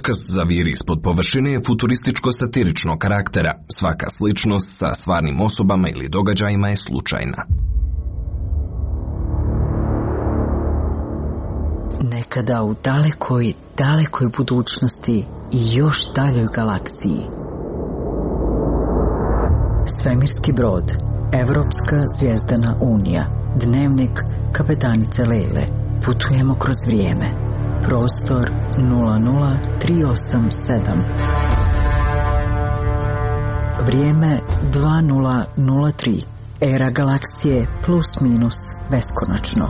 Podcast Zaviri ispod površine je futurističko-satiričnog karaktera. Svaka sličnost sa stvarnim osobama ili događajima je slučajna. Nekada u dalekoj, dalekoj budućnosti i još daljoj galaksiji. Svemirski brod, Evropska zvijezdana unija, dnevnik kapetanice Lele. Putujemo kroz vrijeme. Prostor 00387. Vrijeme 2003. Era galaksije plus minus beskonačno.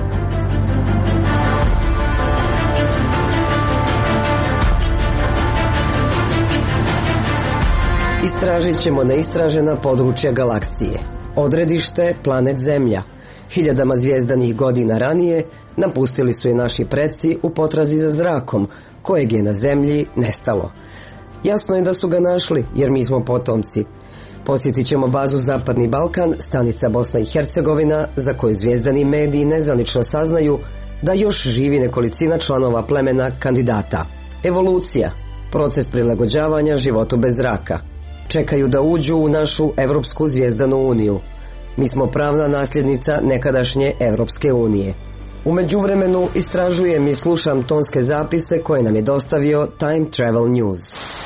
Istražit ćemo neistražena područja galaksije. Odredište planet Zemlja. Hiljadama zvijezdanih godina ranije napustili su je naši preci u potrazi za zrakom, kojeg je na Zemlji nestalo. Jasno je da su ga našli, jer mi smo potomci. Posjetit ćemo bazu Zapadni Balkan, stanica Bosna i Hercegovina, za koju zvijezdani mediji nezvanično saznaju da još živi nekolicina članova plemena kandidata. Evolucija, proces prilagođavanja životu bez zraka. Čekaju da uđu u našu Evropsku zvijezdanu uniju. Mi smo pravna nasljednica nekadašnje Evropske unije. U međuvremenu istražujem i slušam tonske zapise koje nam je dostavio Time Travel News.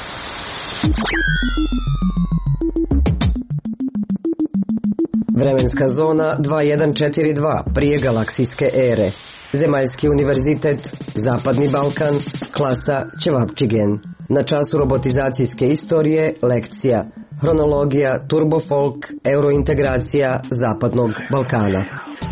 Vremenska zona 2142 prije galaksijske ere. Zemaljski univerzitet, Zapadni Balkan, klasa Ćevapčigen. Na času robotizacijske istorije, lekcija hronologija, turbofolk, eurointegracija Zapadnog Balkana.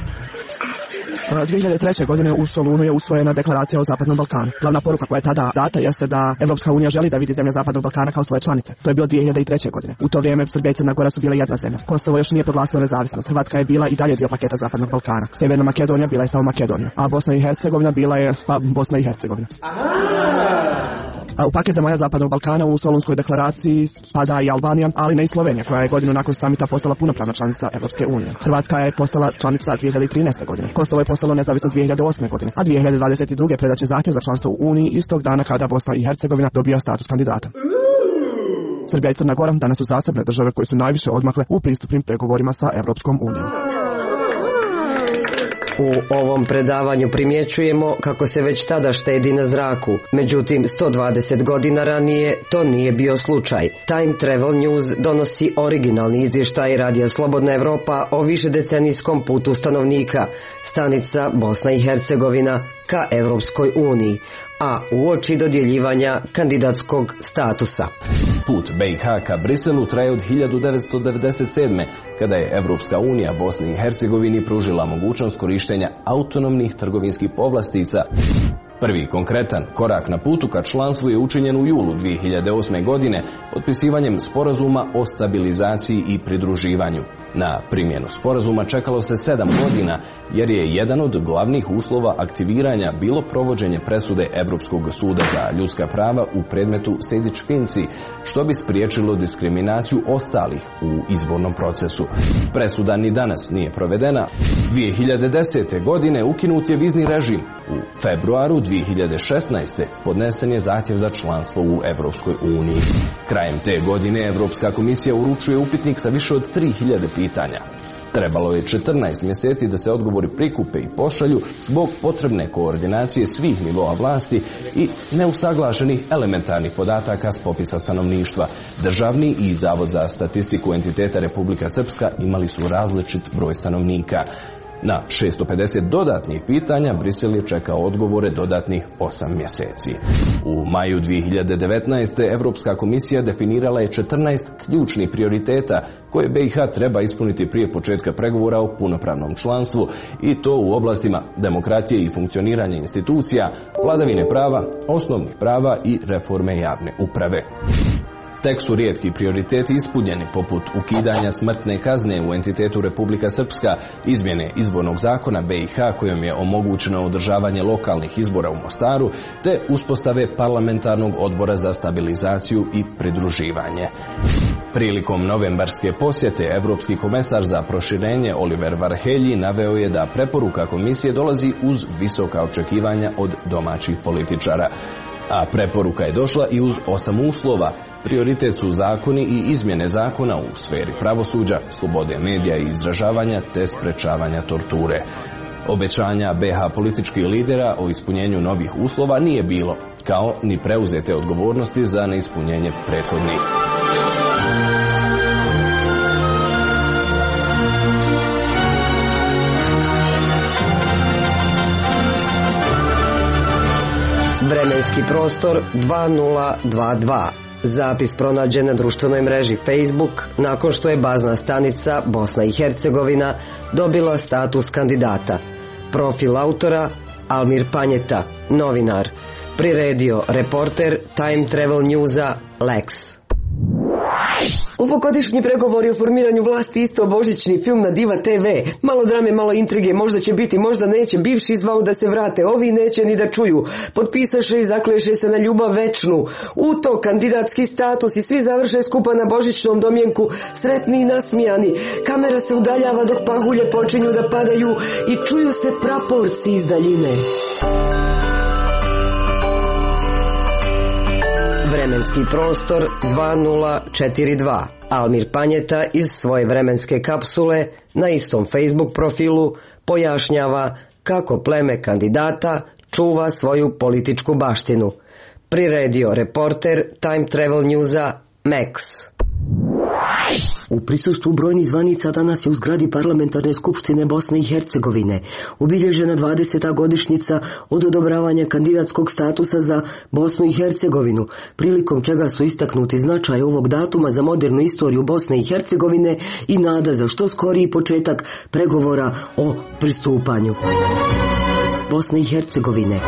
2003. godine u Solunu je usvojena deklaracija o Zapadnom Balkanu. Glavna poruka koja je tada data jeste da Evropska unija želi da vidi zemlje Zapadnog Balkana kao svoje članice. To je bilo 2003. godine. U to vrijeme Srbija i Crna Gora su bile jedna zemlja. Kosovo još nije proglasilo nezavisnost. Hrvatska je bila i dalje dio paketa Zapadnog Balkana. Sjeverna Makedonija bila je samo Makedonija, a Bosna i Hercegovina bila je Bosna i Hercegovina. U paket zemalja Zapadnog Balkana u Solunskoj deklaraciji spada i Albanija, ali ne i Slovenija, koja je godinu nakon samita postala punopravna članica Evropske unije. Hrvatska je postala članica 2013. godine. Kosovo je postalo nezavisno 2008. godine, a 2022. predaće zahtjev za članstvo u Uniji istog dana kada Bosna i Hercegovina dobija status kandidata. Srbija i Crna Gora danas su zasebne države koje su najviše odmakle u pristupnim pregovorima sa Evropskom unijom. U ovom predavanju primjećujemo kako se već tada štedi na zraku. Međutim, 120 godina ranije to nije bio slučaj. Time Travel News donosi originalni izvještaj Radija Slobodna Evropa o višedecenijskom putu stanovnika, stanica Bosna i Hercegovina ka Evropskoj uniji, a uoči dodjeljivanja kandidatskog statusa. Put BiH ka Briselu traje od 1997. kada je Evropska unija Bosni i Hercegovini pružila mogućnost korištenja autonomnih trgovinskih povlastica. Prvi konkretan korak na putu ka članstvu je učinjen u julu 2008. godine potpisivanjem sporazuma o stabilizaciji i pridruživanju. Na primjenu sporazuma čekalo se 7 godina, jer je jedan od glavnih uslova aktiviranja bilo provođenje presude Evropskog suda za ljudska prava u predmetu Sejdić-Finci, što bi spriječilo diskriminaciju ostalih u izbornom procesu. Presuda ni danas nije provedena. 2010. godine ukinut je vizni režim. U februaru 2016. podnesen je zahtjev za članstvo u Evropskoj uniji. Krajem te godine Evropska komisija uručuje upitnik sa više od 3000 pitanja. Trebalo je 14 mjeseci da se odgovori prikupe i pošalju zbog potrebne koordinacije svih nivoa vlasti i neusaglašenih elementarnih podataka s popisa stanovništva. Državni i Zavod za statistiku entiteta Republika Srpska imali su različit broj stanovnika. Na 650 dodatnih pitanja Brisel je čekao odgovore dodatnih 8 mjeseci. U maju 2019. Evropska komisija definirala je 14 ključnih prioriteta koje BiH treba ispuniti prije početka pregovora o punopravnom članstvu, i to u oblastima demokratije i funkcioniranja institucija, vladavine prava, osnovnih prava i reforme javne uprave. Tek su rijetki prioriteti ispunjeni, poput ukidanja smrtne kazne u entitetu Republika Srpska, izmjene izbornog zakona BiH kojom je omogućeno održavanje lokalnih izbora u Mostaru, te uspostave parlamentarnog odbora za stabilizaciju i pridruživanje. Prilikom novembarske posjete, Evropski komesar za proširenje Oliver Varhelyi naveo je da preporuka komisije dolazi uz visoka očekivanja od domaćih političara. A preporuka je došla i uz 8 uslova. Prioritet su zakoni i izmjene zakona u sferi pravosuđa, slobode medija i izražavanja te sprečavanja torture. Obećanja BiH političkih lidera o ispunjenju novih uslova nije bilo, kao ni preuzete odgovornosti za neispunjenje prethodnih. Vremenski prostor 2022. Zapis pronađen na društvenoj mreži Facebook nakon što je bazna stanica Bosna i Hercegovina dobila status kandidata. Profil autora Almir Panjeta, novinar. Priredio reporter Time Travel Newsa Lex. Ovogodišnji pregovori o formiranju vlasti isto božićni film na Diva TV. Malo drame, malo intrige, možda će biti, možda neće. Bivši zvao da se vrate, ovi neće ni da čuju. Potpisaše i zakleše se na ljubav večnu. U to kandidatski status i svi završe skupa na božićnom domjenku, sretni i nasmijani. Kamera se udaljava dok pahulje počinju da padaju i čuju se praporci iz daljine. Vremenski prostor 2042. Almir Panjeta iz svoje vremenske kapsule na istom Facebook profilu pojašnjava kako pleme kandidata čuva svoju političku baštinu. Priredio reporter Time Travel Newsa Max. U prisustvu brojnih zvanica danas je u zgradi Parlamentarne skupštine Bosne i Hercegovine obilježena 20. godišnjica od odobravanja kandidatskog statusa za Bosnu i Hercegovinu, prilikom čega su istaknuti značaj ovog datuma za modernu istoriju Bosne i Hercegovine i nada za što skoriji početak pregovora o pristupanju Bosne i Hercegovine.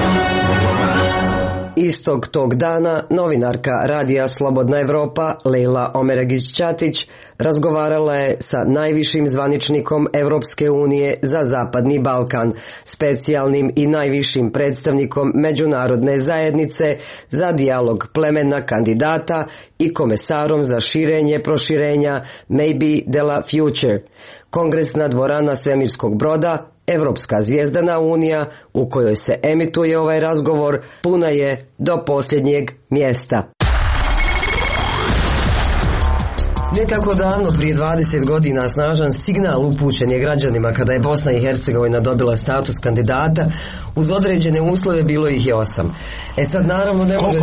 Istog tog dana novinarka Radija Slobodna Evropa Lejla Omeragić-Ćatić razgovarala je sa najvišim zvaničnikom Evropske unije za Zapadni Balkan, specijalnim i najvišim predstavnikom međunarodne zajednice za dijalog plemena kandidata i komesarom za širenje proširenja Maybe de la Future. Kongresna dvorana svemirskog broda, Evropska zvijezdana unija u kojoj se emituje ovaj razgovor, puna je do posljednjeg mjesta. Ne tako davno, prije 20 godina, snažan signal upućen je građanima kada je Bosna i Hercegovina dobila status kandidata. Uz određene uslove bilo ih je 8. Sad naravno ne može...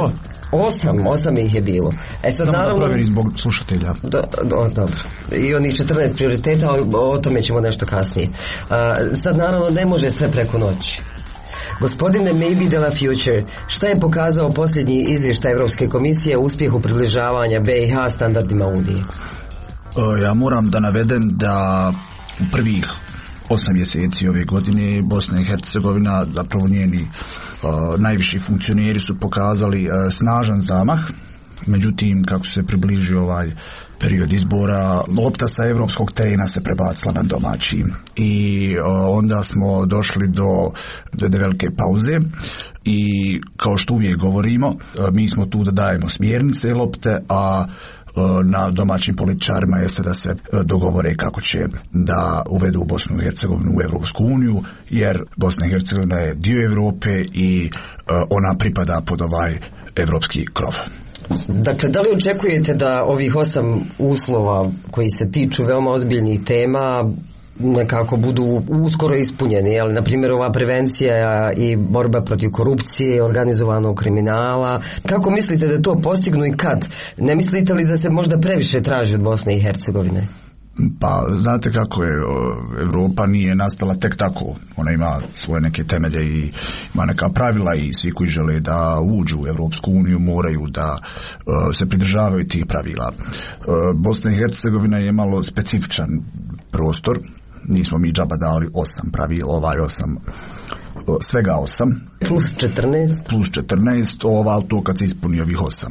8 ih je bilo. Sad naravno... Da provjeri zbog slušatelja. Dobro. I onih 14 prioriteta, o tome ćemo nešto kasnije. Sad naravno ne može sve preko noći. Gospodine Maybe de la Future, šta je pokazao posljednji izvještaj Evropske komisije o uspjehu približavanja BiH standardima Unije? Ja moram da navedem da u prvih 8 mjeseci ove godine Bosna i Hercegovina, zapravo njeni najviši funkcioneri su pokazali snažan zamah. Međutim, kako se približio ovaj period izbora, lopta sa evropskog terena se prebacila na domaći i onda smo došli do velike pauze i kao što uvijek govorimo, mi smo tu da dajemo smjernice lopte, a na domaćim političarima jeste da se dogovore kako će da uvedu Bosnu i Hercegovinu u Evropsku uniju, jer Bosna i Hercegovina je dio Europe i ona pripada pod ovaj evropski krov. Dakle, da li očekujete da ovih 8 uslova koji se tiču veoma ozbiljnih tema nekako budu uskoro ispunjeni, ali na primjer ova prevencija i borba protiv korupcije, organizovanog kriminala, kako mislite da to postignu i kad? Ne mislite li da se možda previše traži od Bosne i Hercegovine? Pa, znate kako je, Europa nije nastala tek tako, ona ima svoje neke temelje i ima neka pravila i svi koji žele da uđu u Europsku uniju moraju da se pridržavaju tih pravila. Bosna i Hercegovina je malo specifičan prostor, nismo mi džaba dali 8 pravila, ovaj 8, svega 8. Plus 14. Plus 14, to kad se ispuni ovih 8.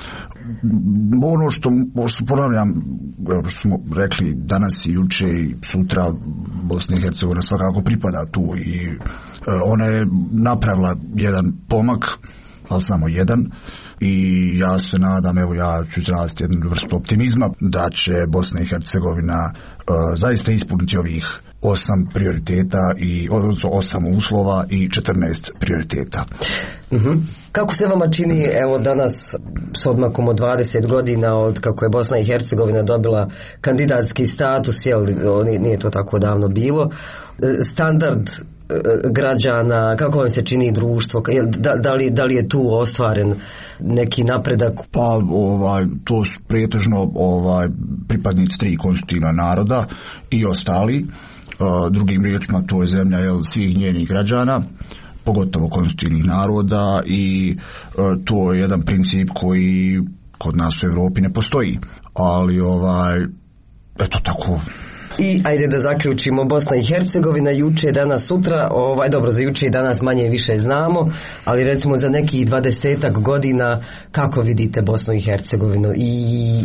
Ono što ponavljam, što smo rekli danas i juče i sutra, Bosna i Hercegovina svakako pripada tu i ona je napravila jedan pomak, ali samo jedan, i ja se nadam, evo ja ću izraziti jednu vrstu optimizma da će Bosna i Hercegovina zaista ispuniti ovih 8 prioriteta i 8 uslova i 14 prioriteta. Kako se vama čini, evo danas s odmakom od 20 godina od kako je Bosna i Hercegovina dobila kandidatski status, nije to tako davno bilo, standard građana, kako vam se čini društvo, da li je tu ostvaren neki napredak? Pa to su pretežno pripadnici 3 konstitutivna naroda i ostali, drugim riječima to je zemlja svih njenih građana, pogotovo konstitutivnih naroda, i to je jedan princip koji kod nas u Europi ne postoji, ali eto tako. I ajde da zaključimo, Bosna i Hercegovina juče, danas, sutra, dobro, za juče i danas manje i više znamo, ali recimo za nekih 20-ak godina kako vidite Bosnu i Hercegovinu i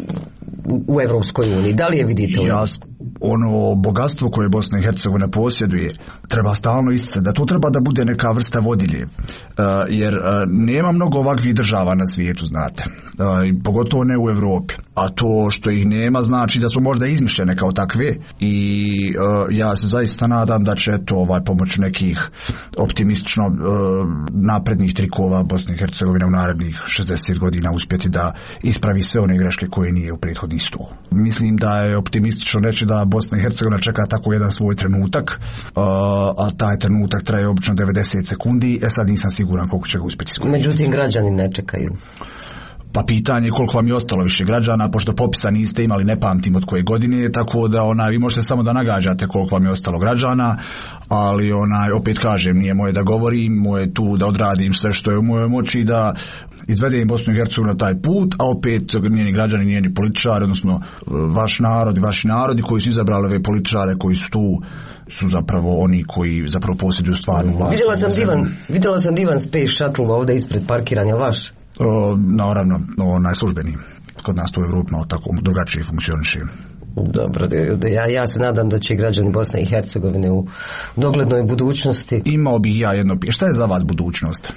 u Evropskoj uniji, da li je vidite? Ono bogatstvo koje Bosna i Hercegovina posjeduje treba stalno isticati, da to treba da bude neka vrsta vodilje, jer nema mnogo ovakvih država na svijetu, znate, pogotovo ne u Europi, a to što ih nema znači da su možda izmišljene kao takve, i ja se zaista nadam da će to pomoću nekih optimistično naprednih trikova Bosna i Hercegovina u narednih 60 godina uspjeti da ispravi sve one greške koje nije u prethodnih 100. Mislim da je optimistično reći da Bosna i Hercegovina čeka tako jedan svoj trenutak, a taj trenutak traje obično 90 sekundi, sad nisam siguran koliko će ga uspjeti iskoristiti. Međutim, građani ne čekaju. Pa pitanje je koliko vam je ostalo više građana, pošto popisa niste imali, ne pamtim od koje godine, tako da vi možete samo da nagađate koliko vam je ostalo građana, ali opet kažem, nije moje da govorim, moje tu da odradim sve što je u mojoj moći, da izvedem Bosnu i Hercegovinu na taj put, a opet njeni građani, njeni političari, odnosno vaš narod i vaši narodi koji su izabrali ove političare koji su tu, su zapravo oni koji zapravo posjeduju stvarnu vlast. Vidjela sam divan Space Shuttle ovdje ispred parkiran, je li vaš? Naravno, najslužbeniji. Kod nas to u Evropi malo tako drugačije funkcioniše. Dobro, ja se nadam da će građani Bosne i Hercegovine u doglednoj budućnosti. Imao bi ja jedno pitanje. Šta je za vas budućnost?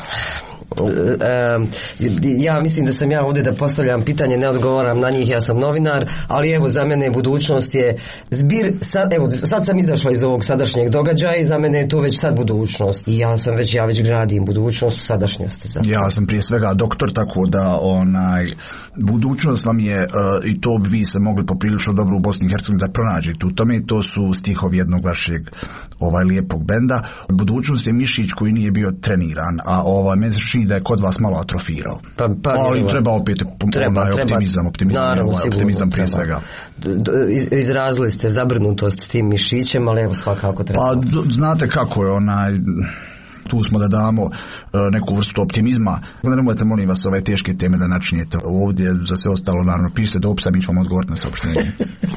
Ja mislim da sam ja ovdje da postavljam pitanje, ne odgovaram na njih, ja sam novinar, ali evo za mene budućnost je zbir, sad sam izašla iz ovog sadašnjeg događaja i za mene je to već sad budućnost i ja već gradim budućnost u sadašnjosti. Ja sam prije svega doktor, tako da budućnost vam je, i to bi vi se mogli poprilično dobro u Bosni i Hercegovini da pronađete u tome, to su stihovi jednog vašeg lijepog benda. Budućnost je mišić koji nije bio treniran, a meni se čini da je kod vas malo atrofirao. Ali treba opet optimizam prije svega. Izrazili ste zabrinutost tim mišićem, ali evo svakako treba. Pa znate kako je tu smo da damo neku vrstu optimizma. Nemojte, molim vas, ove teške teme da načinjete ovdje, za sve ostalo naravno pišite dopis, mi ćemo odgovoriti na saopštenje.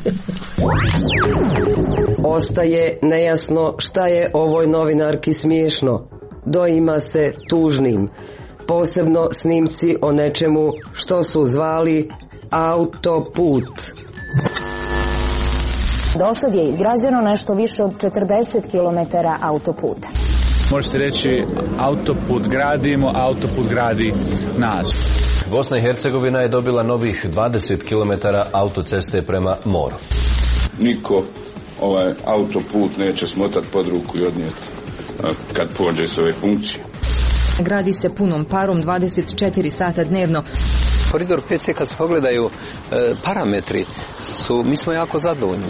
Ostaje nejasno šta je ovoj novinarki smiješno. Doima se tužnim. Posebno snimci o nečemu što su zvali autoput. Dosad je izgrađeno nešto više od 40 km autoputa. Možete reći autoput gradimo, autoput gradi nas. Bosna i Hercegovina je dobila novih 20 km autoceste prema moru. Niko ovaj autoput neće smotati pod ruku i odnijeti kad pođe s ove funkcije. Gradi se punom parom 24 sata dnevno. Koridor 5C, kad se pogledaju parametri, mi smo jako zadovoljni.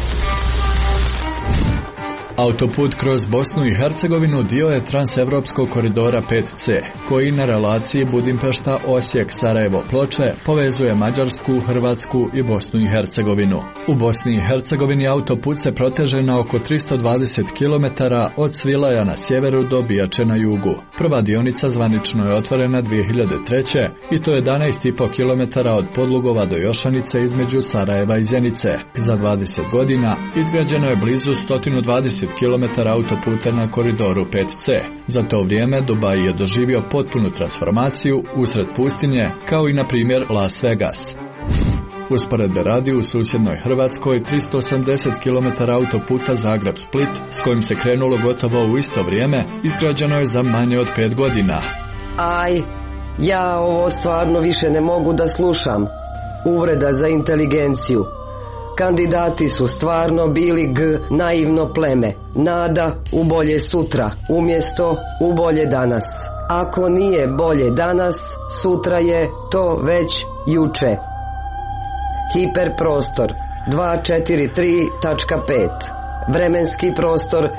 Autoput kroz Bosnu i Hercegovinu dio je transevropskog koridora 5C, koji na relaciji Budimpešta-Osijek-Sarajevo-Ploče povezuje Mađarsku, Hrvatsku i Bosnu i Hercegovinu. U Bosni i Hercegovini autoput se proteže na oko 320 km od Svilaja na sjeveru do Bijače na jugu. Prva dionica zvanično je otvorena 2003. i to je 11,5 km od Podlugova do Jošanice između Sarajeva i Zenice. Za 20 godina izgrađeno je blizu 120 km autoputa na koridoru 5C. Za to vrijeme Dubai je doživio potpunu transformaciju usred pustinje, kao i na primjer Las Vegas. Usporedbe radi, u susjednoj Hrvatskoj 380 km autoputa Zagreb-Split, s kojim se krenulo gotovo u isto vrijeme, izgrađeno je za manje od 5 godina. Ja ovo stvarno više ne mogu da slušam. Uvreda za inteligenciju. Kandidati su stvarno bili naivno pleme, nada u bolje sutra, umjesto u bolje danas. Ako nije bolje danas, sutra je to već juče. Hiperprostor 243.5, vremenski prostor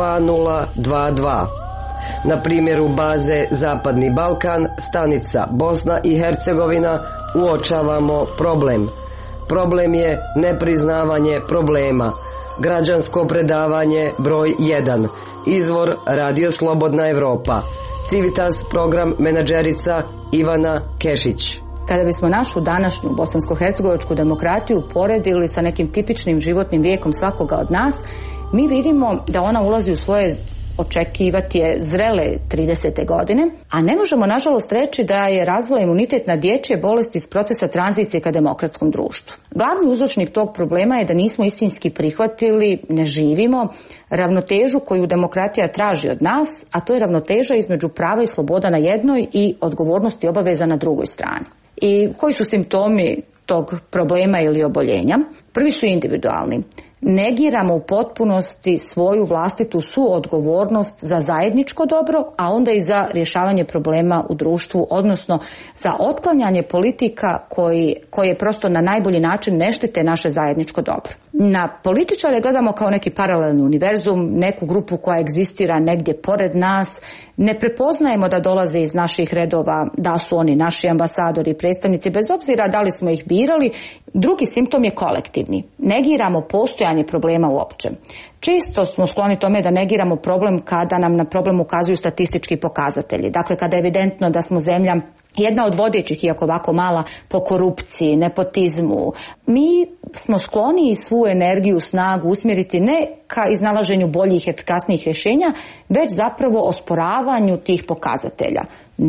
2022. Na primjeru baze Zapadni Balkan, stanica Bosna i Hercegovina, uočavamo problem. Problem je nepriznavanje problema. Građansko predavanje broj 1. Izvor Radio Slobodna Evropa. Civitas program menadžerica Ivana Kešić. Kada bismo našu današnju bosansko-hercegovačku demokratiju poredili sa nekim tipičnim životnim vijekom svakoga od nas, mi vidimo da ona ulazi u svoje očekivati je zrele 30. godine, a ne možemo nažalost reći da je razvoj imunitet na dječje bolesti iz procesa tranzicije ka demokratskom društvu. Glavni uzročnik tog problema je da nismo istinski prihvatili, ne živimo ravnotežu koju demokratija traži od nas, a to je ravnoteža između prava i sloboda na jednoj i odgovornosti i obaveza na drugoj strani. I koji su simptomi tog problema ili oboljenja? Prvi su individualni. Negiramo u potpunosti svoju vlastitu suodgovornost za zajedničko dobro, a onda i za rješavanje problema u društvu, odnosno za otklanjanje politika koje prosto na najbolji način ne štite naše zajedničko dobro. Na političare gledamo kao neki paralelni univerzum, neku grupu koja egzistira negdje pored nas. Ne prepoznajemo da dolaze iz naših redova, da su oni naši ambasadori i predstavnici, bez obzira da li smo ih birali. Drugi simptom je kolektivni. Negiramo postojanje problema uopće. Često smo skloni tome da negiramo problem kada nam na problem ukazuju statistički pokazatelji. Dakle, kada je evidentno da smo zemlja jedna od vodećih, iako ovako mala, po korupciji, nepotizmu. Mi smo skloni svu energiju, snagu usmjeriti ne ka iznalaženju boljih, efikasnijih rješenja, već zapravo osporavanju tih pokazatelja.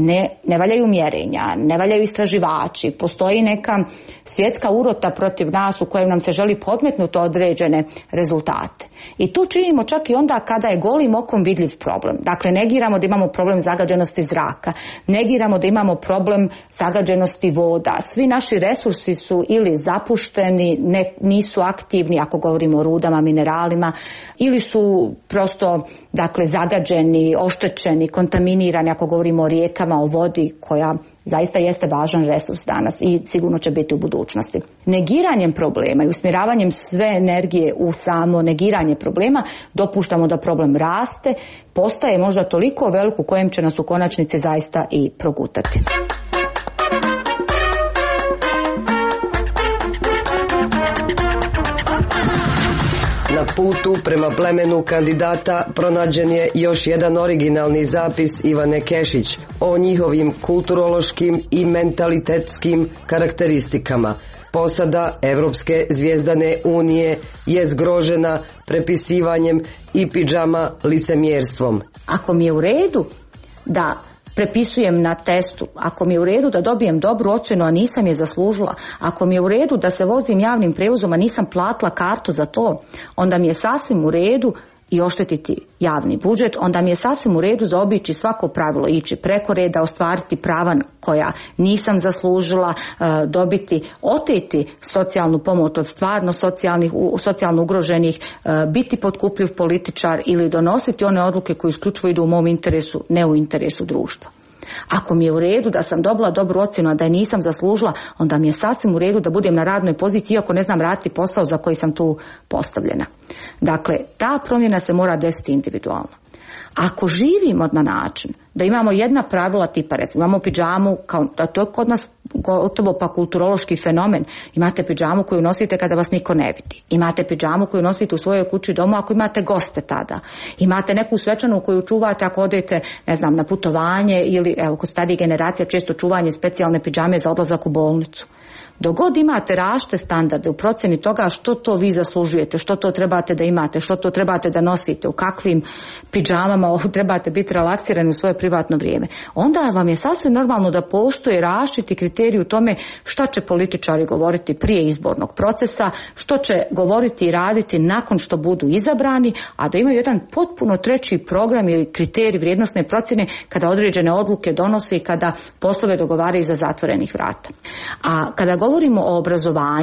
Ne valjaju mjerenja, ne valjaju istraživači, postoji neka svjetska urota protiv nas u kojem nam se želi podmetnuti određene rezultate. I to činimo čak i onda kada je golim okom vidljiv problem. Dakle, negiramo da imamo problem zagađenosti zraka, negiramo da imamo problem zagađenosti voda. Svi naši resursi su ili zapušteni, nisu aktivni ako govorimo o rudama, mineralima, ili su prosto zagađeni, oštećeni, kontaminirani ako govorimo o rijekama, o vodi koja zaista jeste važan resurs danas i sigurno će biti u budućnosti. Negiranjem problema i usmjeravanjem sve energije u samo negiranje problema dopuštamo da problem raste, postaje možda toliko velik u kojem će nas u konačnici zaista i progutati. Na putu prema plemenu kandidata pronađen je još jedan originalni zapis Ivane Kešić o njihovim kulturološkim i mentalitetskim karakteristikama. Posada Evropske zvijezdane unije je zgrožena prepisivanjem i pidžama licemjerstvom. Ako mi je u redu da prepisujem na testu, ako mi je u redu da dobijem dobru ocjenu, a nisam je zaslužila, ako mi je u redu da se vozim javnim prijevozom, a nisam platila kartu za to, onda mi je sasvim u redu i oštetiti javni budžet, onda mi je sasvim u redu zaobići svako pravilo, ići preko reda, ostvariti prava koja nisam zaslužila, dobiti, oteti socijalnu pomoć od stvarno socijalno ugroženih, biti potkupljiv političar ili donositi one odluke koje isključivo idu u mom interesu, ne u interesu društva. Ako mi je u redu da sam dobila dobru ocjenu, a da je nisam zaslužila, onda mi je sasvim u redu da budem na radnoj poziciji iako ne znam raditi posao za koji sam tu postavljena. Dakle, ta promjena se mora desiti individualno. Ako živimo na način da imamo jedna pravila tipa, recimo, imamo pidžamu, to je kod nas gotovo pa kulturološki fenomen. Imate pidžamu koju nosite kada vas niko ne vidi. Imate pidžamu koju nosite u svojoj kući domu ako imate goste tada. Imate neku svečanu koju čuvate ako odete, na putovanje ili, kod starije generacija često čuvanje specijalne pidžame za odlazak u bolnicu. Dok god imate različite standarde u procjeni toga što to vi zaslužujete, što to trebate da imate, što to trebate da nosite, u kakvim pidžamama trebate biti relaksirani u svoje privatno vrijeme, onda vam je sasvim normalno da postoje različiti kriteriji u tome što će političari govoriti prije izbornog procesa, što će govoriti i raditi nakon što budu izabrani, a da imaju jedan potpuno treći program ili kriterij vrijednosne procjene kada određene odluke donose i kada poslove dogovaraju iza zatvorenih vrata. A kada govorimo o obrazovanju,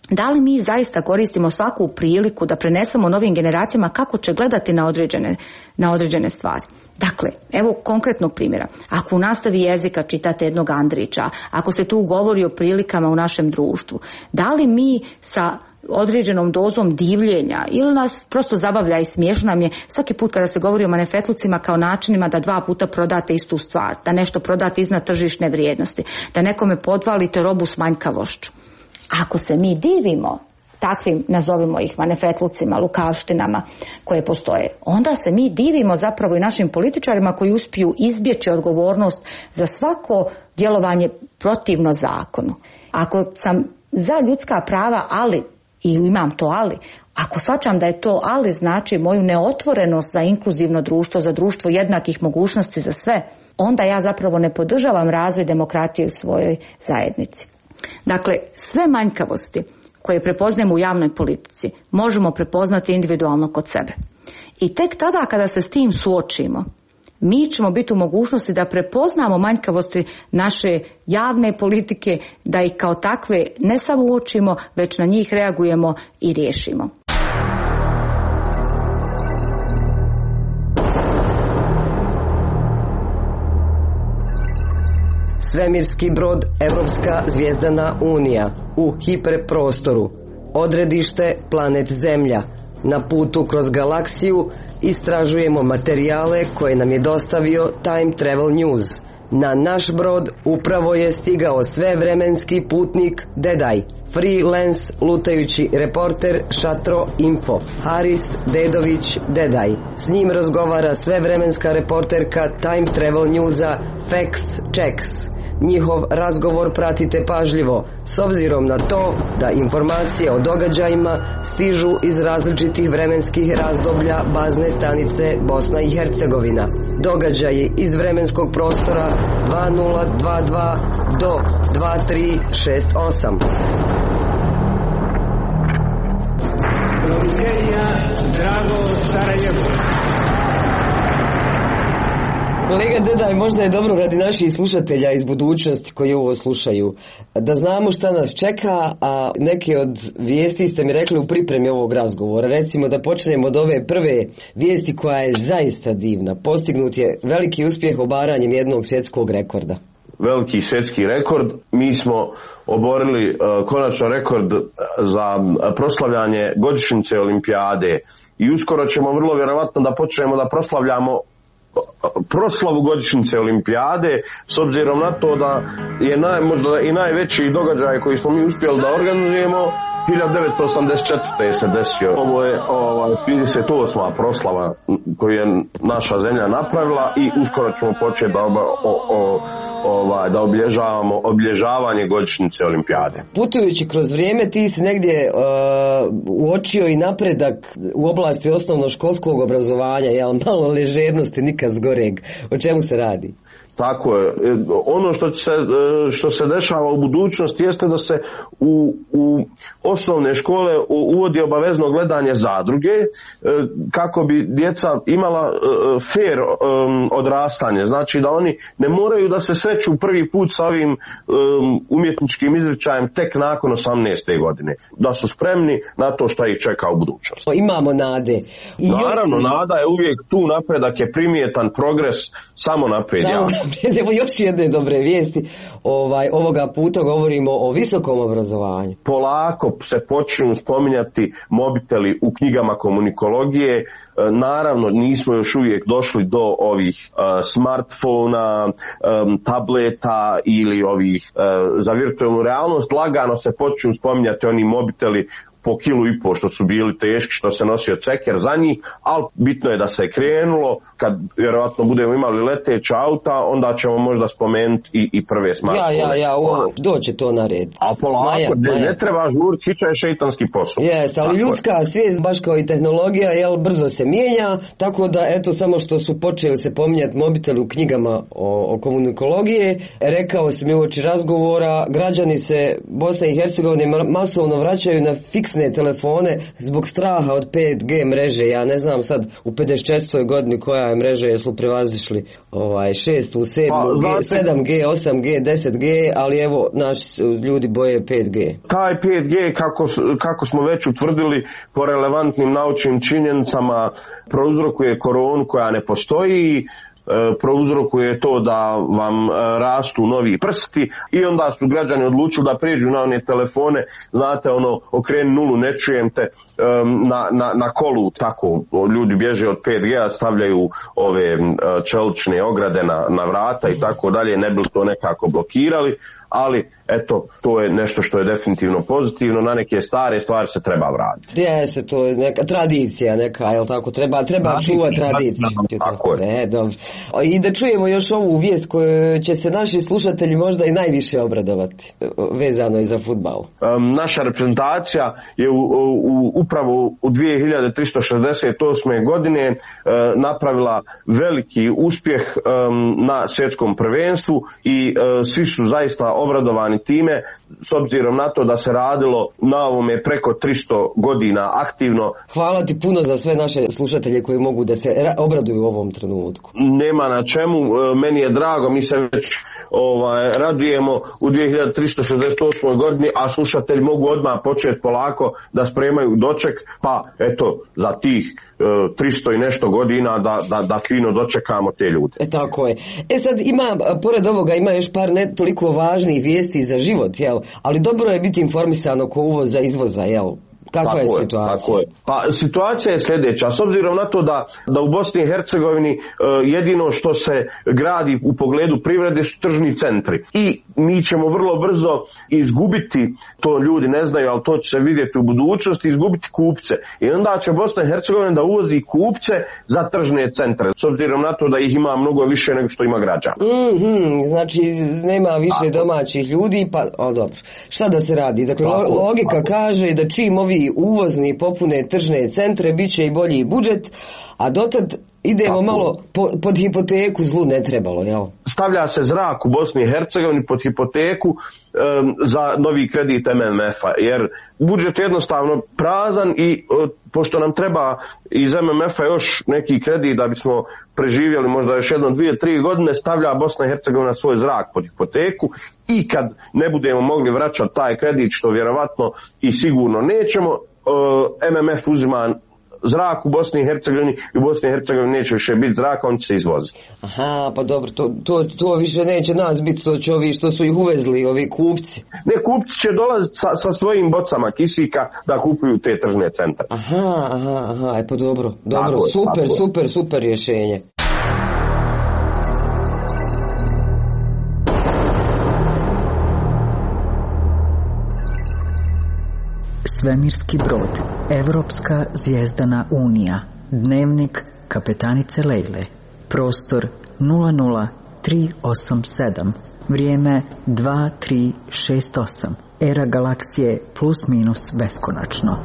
Da li mi zaista koristimo svaku priliku da prenesemo novim generacijama kako će gledati na određene stvari? Dakle, evo konkretnog primjera. Ako u nastavi jezika čitate jednog Andrića, ako se tu govori o prilikama u našem društvu, da li mi sa određenom dozom divljenja ili nas prosto zabavlja i smiješno nam je svaki put kada se govori o manifetlucima kao načinima da 2 puta prodate istu stvar, da nešto prodate iznad tržišne vrijednosti, da nekome podvalite robu s manjkavošću. Ako se mi divimo takvim, nazovimo ih manifetlucima, lukavštinama koje postoje, onda se mi divimo zapravo i našim političarima koji uspiju izbjeći odgovornost za svako djelovanje protivno zakonu. Ako sam za ljudska prava, ali, i imam to ali, ako shvaćam da je to ali znači moju neotvorenost za inkluzivno društvo, za društvo jednakih mogućnosti za sve, onda ja zapravo ne podržavam razvoj demokratije u svojoj zajednici. Dakle, sve manjkavosti koje prepoznajemo u javnoj politici možemo prepoznati individualno kod sebe. I tek tada kada se s tim suočimo, mi ćemo biti u mogućnosti da prepoznamo manjkavosti naše javne politike, da ih kao takve ne samo uočimo, već na njih reagujemo i riješimo. Svemirski brod Evropska zvijezdana unija u hiperprostoru, odredište planet Zemlja. Na putu kroz galaksiju istražujemo materijale koje nam je dostavio Time Travel News. Na naš brod upravo je stigao svevremenski putnik Dedaj, freelance lutajući reporter Šatro Info, Haris Dedović Dedaj. S njim razgovara svevremenska reporterka Time Travel Newsa Fax Checks. Njihov razgovor pratite pažljivo, s obzirom na to da informacije o događajima stižu iz različitih vremenskih razdoblja bazne stanice Bosna i Hercegovina. Događaji iz vremenskog prostora 2022 do 2368. Drago Sarajevo. Kolega Dedaj, možda je dobro radi naših slušatelja iz budućnosti koji ovo slušaju, da znamo šta nas čeka, a neke od vijesti ste mi rekli u pripremi ovog razgovora. Recimo da počnemo od ove prve vijesti koja je zaista divna. Postignut je veliki uspjeh obaranjem jednog svjetskog rekorda. Veliki svjetski rekord. Mi smo oborili konačno rekord za proslavljanje godišnjice olimpijade i uskoro ćemo vrlo vjerovatno da počnemo da proslavljamo proslavu godišnjice olimpijade, s obzirom na to da je možda i najveći događaj koji smo mi uspjeli da organizujemo 1984. se desio. Ovo je 38. proslava koju je naša zemlja napravila i uskoro ćemo početi da obilježavamo obilježavanje godišnjice olimpijade. Putujući kroz vrijeme ti si negdje uočio i napredak u oblasti osnovnoškolskog obrazovanja, malo ležernosti nikad zgoreg. O čemu se radi? Tako je. Ono što se dešava u budućnosti jeste da se u osnovne škole uvodi obavezno gledanje zadruge kako bi djeca imala fair odrastanje. Znači da oni ne moraju da se sreću prvi put sa ovim umjetničkim izričajem tek nakon 18. godine. Da su spremni na to što ih čeka u budućnosti. Imamo nade. Naravno, nada je uvijek tu, napredak je primjetan, progres samo naprijed. Evo još jedne dobre vijesti. Ovoga puta govorimo o visokom obrazovanju. Polako se počinju spominjati mobiteli u knjigama komunikologije. Naravno, nismo još uvijek došli do ovih smartfona, tableta ili ovih za virtualnu realnost. Lagano se počinju spominjati oni mobiteli po 1,5 kg što su bili teški, što se nosio ceker za njih, ali bitno je da se krenulo. Kad vjerojatno budemo imali leteća auta, onda ćemo možda spomenuti i prve smartfone. Doće to na red. A polako, ne treba žuriti, hića je šeitanski posao. Jes, ali ljudska svijest, baš kao i tehnologija, brzo se mijenja, tako da eto samo što su počeli se pominjati mobiteli u knjigama o komunikologije, rekao sam mi uoči razgovora, građani se Bosne i Hercegovine masovno vraćaju na fiksne fiksne telefone zbog straha od 5G mreže. Ja ne znam sad u 54. godini koja je mreža, jesu prevazišli 6, 7, 7G, 8G, 10G, ali evo naši ljudi boje 5G. Taj 5G, kako smo već utvrdili po relevantnim naučnim činjenicama, prouzrokuje koronu koja ne postoji, prouzrokuje to da vam rastu novi prsti i onda su građani odlučili da prijeđu na one telefone, znate, okreni nulu, ne čujem te, na kolu, tako ljudi bježe od 5G, stavljaju ove čelične ograde na vrata i tako dalje, ne bi to nekako blokirali, ali eto, to je nešto što je definitivno pozitivno, na neke stare stvari se treba vratiti. Jeste, to je neka tradicija neka, jel tako, treba čuvati tradiciju. Tako je. I da čujemo još ovu vijest koju će se naši slušatelji možda i najviše obradovati, vezano i za fudbal. Naša reprezentacija je upravo u 2368. godine napravila veliki uspjeh na svjetskom prvenstvu i svi su zaista obradovani time, s obzirom na to da se radilo na ovome preko 300 godina aktivno. Hvala ti puno za sve naše slušatelje koji mogu da se obraduju u ovom trenutku. Nema na čemu, meni je drago, mi se već radujemo u 2368. godini, a slušatelji mogu odmah početi polako da spremaju doček, pa eto, za tih 300 i nešto godina da fino dočekamo te ljude. Tako je. Sad pored ovoga ima još par ne toliko važnih vijesti za život, jel? Ali dobro je biti informisan oko uvoza, izvoza, jel? Kakva je situacija? Tako je. Pa situacija je sljedeća. S obzirom na to da u Bosni i Hercegovini jedino što se gradi u pogledu privrede su tržni centri. I mi ćemo vrlo brzo izgubiti, to ljudi ne znaju, ali to će se vidjeti u budućnosti, izgubiti kupce. I onda će Bosna i Hercegovina da uvozi kupce za tržne centre. S obzirom na to da ih ima mnogo više nego što ima građana. Znači nema više domaćih ljudi, pa dobro. Šta da se radi? Dakle, logika kaže da čim ovi uvozni popune tržne centre, bit će i bolji budžet, a dotad idemo malo pod hipoteku, zlu ne trebalo, jel? Stavlja se zrak u Bosni i Hercegovini pod hipoteku za novi kredit MMF-a, jer budžet je jednostavno prazan i pošto nam treba iz MMF-a još neki kredit da bismo preživjeli možda još 1, 2, 3 godine, stavlja Bosna i Hercegovina svoj zrak pod hipoteku i kad ne budemo mogli vraćati taj kredit, što vjerovatno i sigurno nećemo, MMF uzima zrak u Bosni i Hercegovini i u Bosni i Hercegovini neće više biti zraka, on će se izvoziti. Aha, pa dobro, to više neće nas biti, to će ovi što su ih uvezli, ovi kupci. Ne, kupci će dolaziti sa svojim bocama kisika da kupuju te tržne centre. Aha, pa dobro, super rješenje. Svemirski brod, Evropska zvijezdana unija, dnevnik kapetanice Lejle, prostor 00387, vrijeme 2368, era galaksije plus minus beskonačno.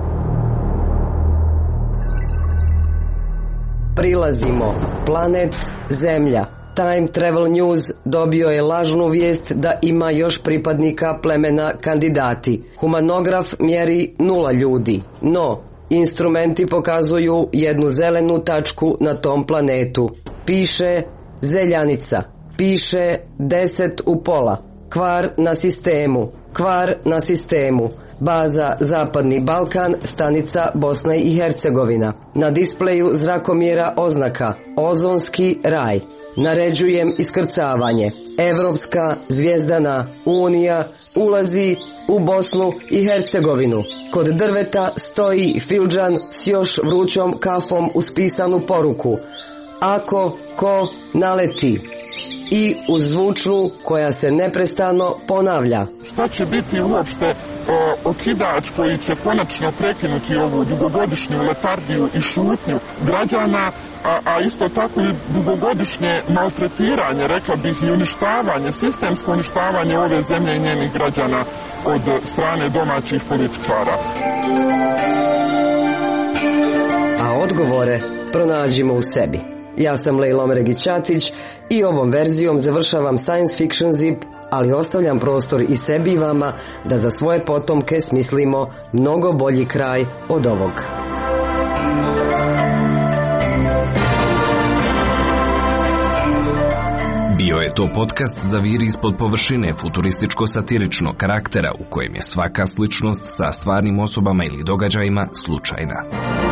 Prilazimo, planet Zemlja. Time Travel News dobio je lažnu vijest da ima još pripadnika plemena kandidati. Humanograf mjeri 0 ljudi, no instrumenti pokazuju jednu zelenu tačku na tom planetu. Piše Zeljanica, piše 10 u pola, kvar na sistemu, baza Zapadni Balkan, stanica Bosna i Hercegovina. Na displeju zrakomjera oznaka Ozonski raj. Naređujem iskrcavanje. Evropska zvijezdana unija ulazi u Bosnu i Hercegovinu. Kod drveta stoji fildžan s još vrućom kafom uz pisanu poruku: ako ko naleti. I uz zvučnu koja se neprestano ponavlja. Šta će biti uopšte okidač koji će konačno prekinuti ovu dugogodišnju letargiju i šutnju građana, a isto tako i dugogodišnje maltretiranje, rekla bih i uništavanje, sistemsko uništavanje ove zemlje i njenih građana od strane domaćih političara. A odgovore pronađimo u sebi. Ja sam Lejla Omeregić-Ćatić i ovom verzijom završavam Science Fiction Zip ali ostavljam prostor i sebi i vama da za svoje potomke smislimo mnogo bolji kraj od ovog. Bio je to podcast Zaviri ispod površine futurističko-satiričnog karaktera u kojem je svaka sličnost sa stvarnim osobama ili događajima slučajna.